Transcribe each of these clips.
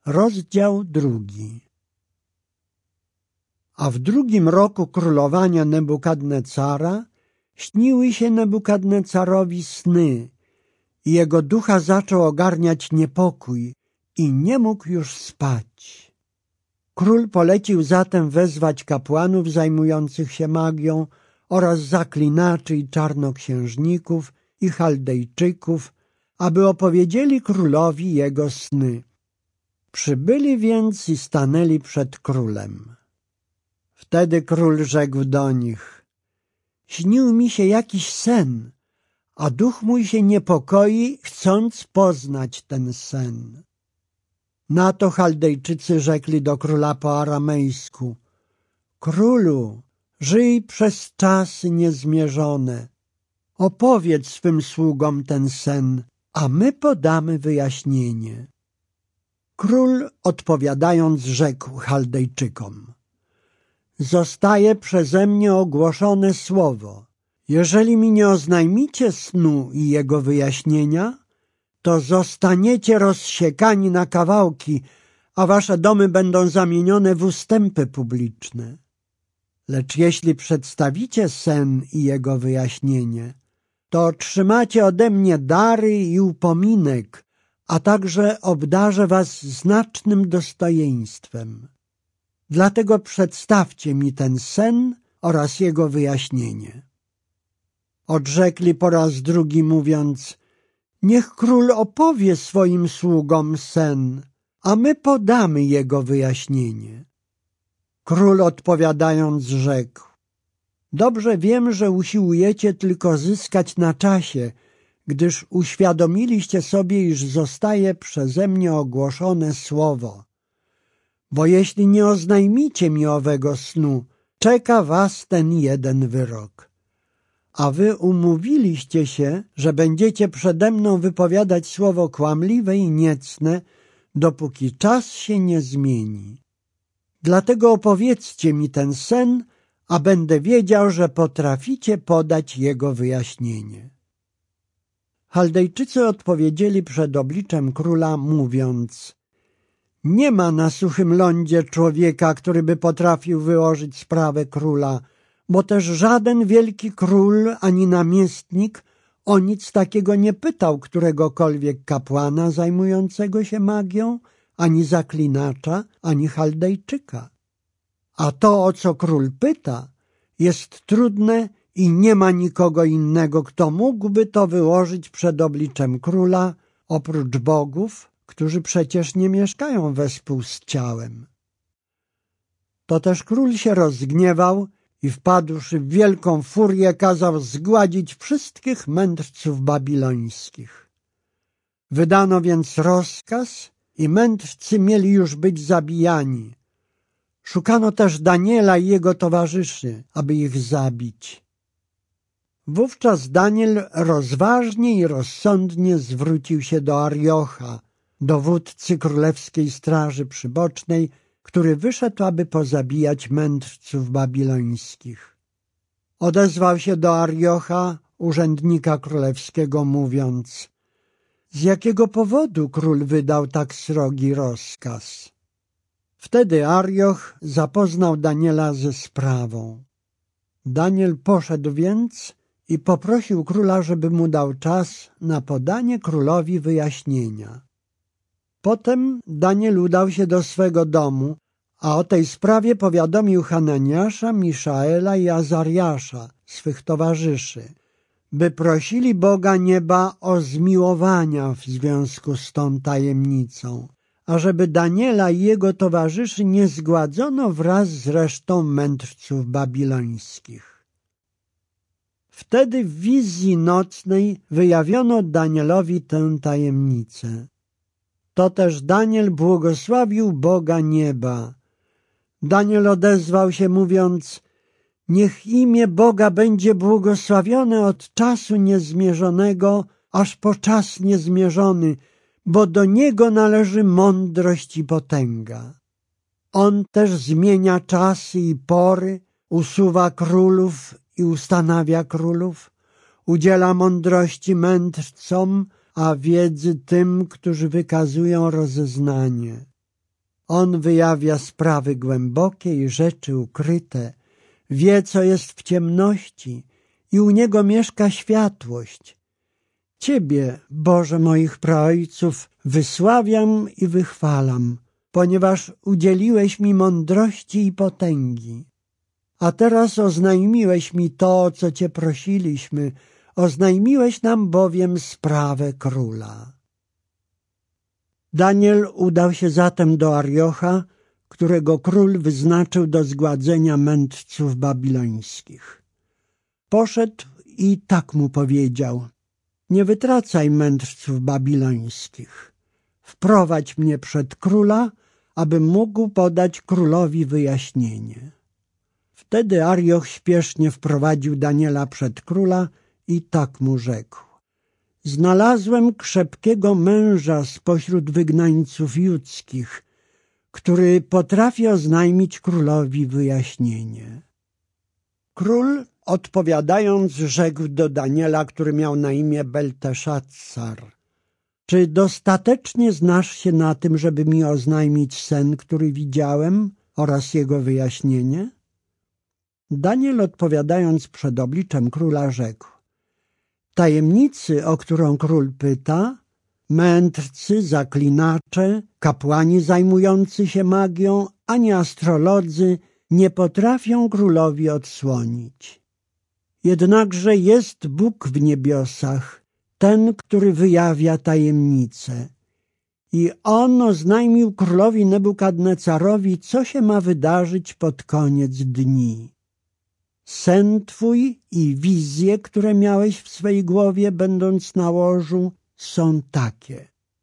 Rozdział 2. A w 2. roku królowania Nebukadnecara śniły się Nebukadnecarowi sny i jego ducha zaczął ogarniać niepokój i nie mógł już spać. Król polecił zatem wezwać kapłanów zajmujących się magią oraz zaklinaczy i czarnoksiężników i Chaldejczyków, aby opowiedzieli królowi jego sny. Przybyli więc i stanęli przed królem. Wtedy król rzekł do nich: śnił mi się jakiś sen, a duch mój się niepokoi, chcąc poznać ten sen. Na to Chaldejczycy rzekli do króla po aramejsku: królu, żyj przez czasy niezmierzone. Opowiedz swym sługom ten sen, a my podamy wyjaśnienie. Król odpowiadając rzekł Chaldejczykom: zostaje przeze mnie ogłoszone słowo. Jeżeli mi nie oznajmicie snu i jego wyjaśnienia, to zostaniecie rozsiekani na kawałki, a wasze domy będą zamienione w ustępy publiczne. Lecz jeśli przedstawicie sen i jego wyjaśnienie, to otrzymacie ode mnie dary i upominek, a także obdarzę was znacznym dostojeństwem. Dlatego przedstawcie mi ten sen oraz jego wyjaśnienie. Odrzekli po raz drugi, mówiąc: niech król opowie swoim sługom sen, a my podamy jego wyjaśnienie. Król odpowiadając rzekł: dobrze wiem, że usiłujecie tylko zyskać na czasie, gdyż uświadomiliście sobie, iż zostaje przeze mnie ogłoszone słowo. Bo jeśli nie oznajmicie mi owego snu, czeka was ten jeden wyrok. A wy umówiliście się, że będziecie przede mną wypowiadać słowo kłamliwe i niecne, dopóki czas się nie zmieni. Dlatego opowiedzcie mi ten sen, a będę wiedział, że potraficie podać jego wyjaśnienie. Chaldejczycy odpowiedzieli przed obliczem króla, mówiąc: nie ma na suchym lądzie człowieka, który by potrafił wyłożyć sprawę króla, bo też żaden wielki król ani namiestnik o nic takiego nie pytał któregokolwiek kapłana zajmującego się magią, ani zaklinacza, ani Chaldejczyka. A to, o co król pyta, jest trudne i nie ma nikogo innego, kto mógłby to wyłożyć przed obliczem króla, oprócz bogów, którzy przecież nie mieszkają wespół z ciałem. To też król się rozgniewał i wpadłszy w wielką furię, kazał zgładzić wszystkich mędrców babilońskich. Wydano więc rozkaz i mędrcy mieli już być zabijani. Szukano też Daniela i jego towarzyszy, aby ich zabić. Wówczas Daniel rozważnie i rozsądnie zwrócił się do Ariocha, dowódcy królewskiej straży przybocznej, który wyszedł, aby pozabijać mędrców babilońskich. Odezwał się do Ariocha, urzędnika królewskiego, mówiąc: z jakiego powodu król wydał tak srogi rozkaz? Wtedy Arioch zapoznał Daniela ze sprawą. Daniel poszedł więc i poprosił króla, żeby mu dał czas na podanie królowi wyjaśnienia. Potem Daniel udał się do swego domu, a o tej sprawie powiadomił Hananiasza, Miszaela i Azariasza, swych towarzyszy, by prosili Boga nieba o zmiłowania w związku z tą tajemnicą, ażeby Daniela i jego towarzyszy nie zgładzono wraz z resztą mędrców babilońskich. Wtedy w wizji nocnej wyjawiono Danielowi tę tajemnicę. To też Daniel błogosławił Boga nieba. Daniel odezwał się, mówiąc: niech imię Boga będzie błogosławione od czasu niezmierzonego aż po czas niezmierzony, bo do Niego należy mądrość i potęga. On też zmienia czasy i pory, usuwa królów i ustanawia królów, udziela mądrości mędrcom, a wiedzy tym, którzy wykazują rozeznanie. On wyjawia sprawy głębokie i rzeczy ukryte, wie, co jest w ciemności i u Niego mieszka światłość. Ciebie, Boże moich praojców, wysławiam i wychwalam, ponieważ udzieliłeś mi mądrości i potęgi. A teraz oznajmiłeś mi to, o co Cię prosiliśmy, oznajmiłeś nam bowiem sprawę króla. Daniel udał się zatem do Ariocha, którego król wyznaczył do zgładzenia mędrców babilońskich. Poszedł i tak mu powiedział: nie wytracaj mędrców babilońskich. Wprowadź mnie przed króla, abym mógł podać królowi wyjaśnienie. Wtedy Arioch śpiesznie wprowadził Daniela przed króla i tak mu rzekł: znalazłem krzepkiego męża spośród wygnańców judzkich, który potrafi oznajmić królowi wyjaśnienie. Król, odpowiadając, rzekł do Daniela, który miał na imię Belteszazzar: czy dostatecznie znasz się na tym, żeby mi oznajmić sen, który widziałem, oraz jego wyjaśnienie? Daniel, odpowiadając przed obliczem króla, rzekł: tajemnicy, o którą król pyta, mędrcy, zaklinacze, kapłani zajmujący się magią, ani astrolodzy nie potrafią królowi odsłonić. Jednakże jest Bóg w niebiosach, ten, który wyjawia tajemnice. I on oznajmił królowi Nebukadnecarowi, co się ma wydarzyć pod koniec dni. Sen twój i wizje, które miałeś w swej głowie, będąc na łożu, są takie.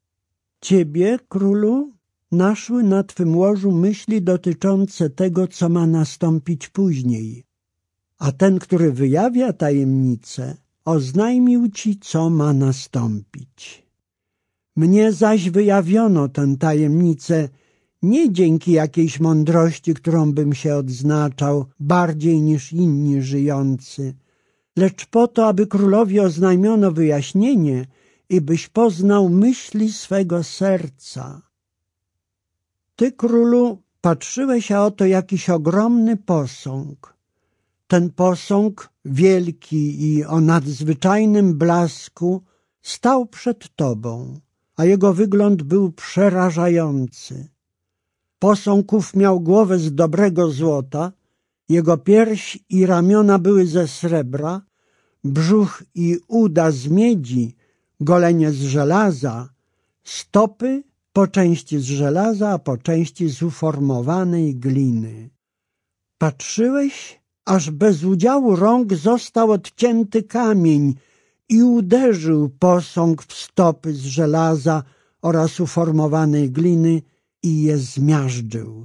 Ciebie, królu, naszły na twym łożu myśli dotyczące tego, co ma nastąpić później. A ten, który wyjawia tajemnicę, oznajmił ci, co ma nastąpić. Mnie zaś wyjawiono tę tajemnicę nie dzięki jakiejś mądrości, którą bym się odznaczał bardziej niż inni żyjący, lecz po to, aby królowi oznajmiono wyjaśnienie i byś poznał myśli swego serca. Ty, królu, patrzyłeś, a oto jakiś ogromny posąg. Ten posąg, wielki i o nadzwyczajnym blasku, stał przed tobą, a jego wygląd był przerażający. Posąg ów miał głowę z dobrego złota, jego pierś i ramiona były ze srebra, brzuch i uda z miedzi, golenie z żelaza, stopy po części z żelaza, a po części z uformowanej gliny. Patrzyłeś, aż bez udziału rąk został odcięty kamień i uderzył posąg w stopy z żelaza oraz uformowanej gliny i je zmiażdżył.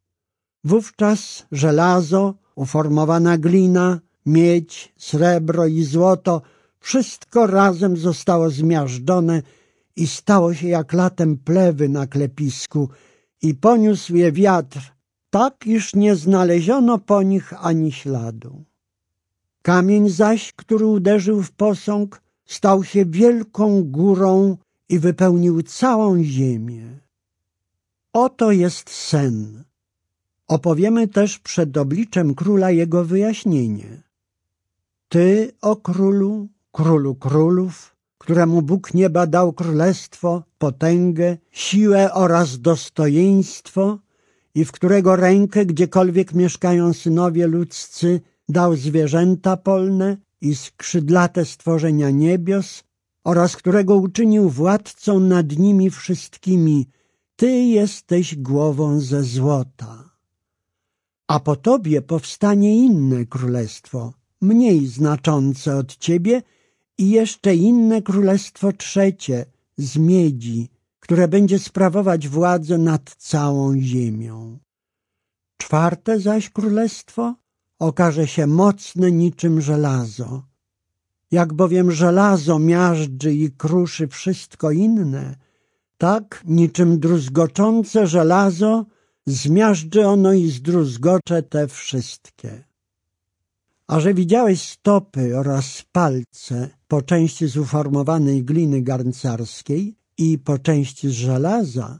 Wówczas żelazo, uformowana glina, miedź, srebro i złoto, wszystko razem zostało zmiażdżone i stało się jak latem plewy na klepisku i poniósł je wiatr, tak iż nie znaleziono po nich ani śladu. Kamień zaś, który uderzył w posąg, stał się wielką górą i wypełnił całą ziemię. Oto jest sen. Opowiemy też przed obliczem króla jego wyjaśnienie. Ty, o królu, królu królów, któremu Bóg nieba dał królestwo, potęgę, siłę oraz dostojeństwo i w którego rękę, gdziekolwiek mieszkają synowie ludzcy, dał zwierzęta polne i skrzydlate stworzenia niebios oraz którego uczynił władcą nad nimi wszystkimi, ty jesteś głową ze złota. A po tobie powstanie inne królestwo, mniej znaczące od ciebie i jeszcze inne królestwo trzecie z miedzi, które będzie sprawować władzę nad całą ziemią. Czwarte zaś królestwo okaże się mocne niczym żelazo. Jak bowiem żelazo miażdży i kruszy wszystko inne, tak niczym druzgoczące żelazo zmiażdży ono i zdruzgocze te wszystkie. A że widziałeś stopy oraz palce po części z uformowanej gliny garncarskiej i po części z żelaza,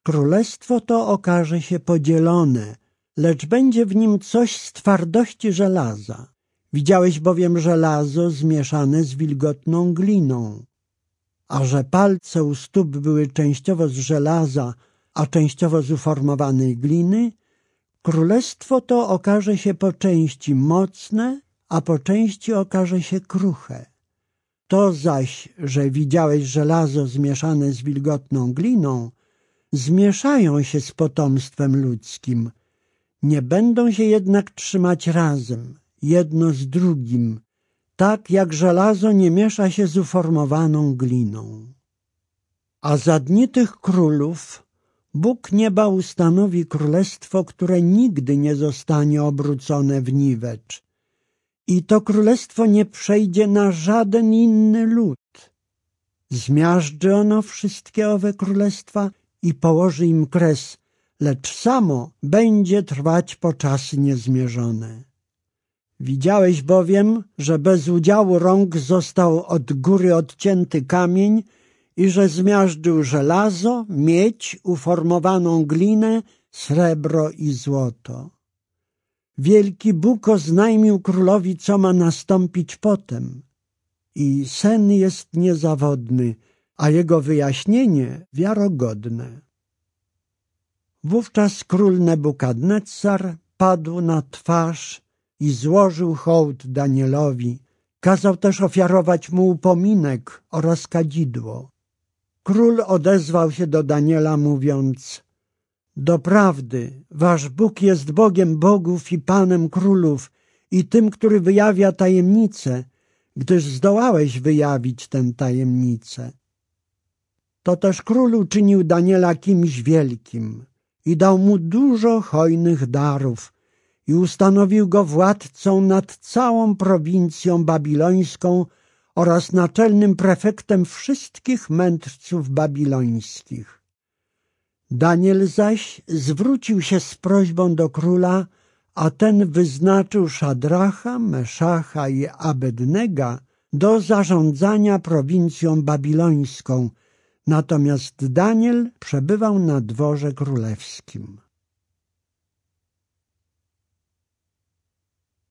Królestwo to okaże się podzielone, lecz będzie w nim coś z twardości żelaza. Widziałeś bowiem żelazo zmieszane z wilgotną gliną. A że palce u stóp były częściowo z żelaza, a częściowo z uformowanej gliny, królestwo to okaże się po części mocne, a po części okaże się kruche. To zaś, że widziałeś żelazo zmieszane z wilgotną gliną, zmieszają się z potomstwem ludzkim. Nie będą się jednak trzymać razem, jedno z drugim, tak jak żelazo nie miesza się z uformowaną gliną. A za dni tych królów Bóg nieba ustanowi królestwo, które nigdy nie zostanie obrócone w niwecz. I to królestwo nie przejdzie na żaden inny lud. Zmiażdży ono wszystkie owe królestwa i położy im kres, lecz samo będzie trwać po czasy niezmierzone. Widziałeś bowiem, że bez udziału rąk został od góry odcięty kamień i że zmiażdżył żelazo, miedź, uformowaną glinę, srebro i złoto. Wielki Bóg oznajmił królowi, co ma nastąpić potem. I sen jest niezawodny, a jego wyjaśnienie wiarogodne. Wówczas król Nebukadnezar padł na twarz i złożył hołd Danielowi. Kazał też ofiarować mu upominek oraz kadzidło. Król odezwał się do Daniela, mówiąc: doprawdy, wasz Bóg jest Bogiem bogów i Panem królów i tym, który wyjawia tajemnice, gdyż zdołałeś wyjawić tę tajemnicę. To też król uczynił Daniela kimś wielkim i dał mu dużo hojnych darów i ustanowił go władcą nad całą prowincją babilońską oraz naczelnym prefektem wszystkich mędrców babilońskich. Daniel zaś zwrócił się z prośbą do króla, a ten wyznaczył Szadracha, Meszacha i Abednega do zarządzania prowincją babilońską, natomiast Daniel przebywał na dworze królewskim.